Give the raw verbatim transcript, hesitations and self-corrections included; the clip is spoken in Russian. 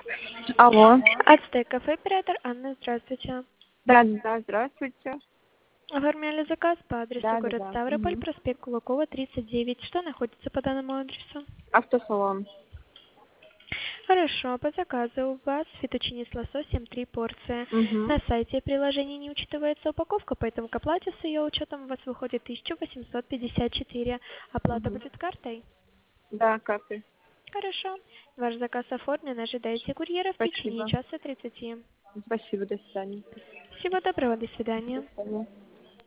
Алло. Ацтек кафе, оператор Анна, здравствуйте. Да, да, здравствуйте. Оформляли заказ по адресу Да, да, город да. Ставрополь, Мгм. проспект Кулакова, тридцать девять. Что находится по данному адресу? Автосалон. Хорошо, по заказу у вас фетучини с лососем три порции. Угу. На сайте приложения не учитывается упаковка, поэтому к оплате с ее учетом у вас выходит тысяча восемьсот пятьдесят четыре. Оплата Угу. будет картой? Да, карты. Хорошо. Ваш заказ оформлен. Ожидайте курьера в течение Спасибо. часа тридцати. Спасибо, до свидания. Всего доброго, до До свидания. свидания.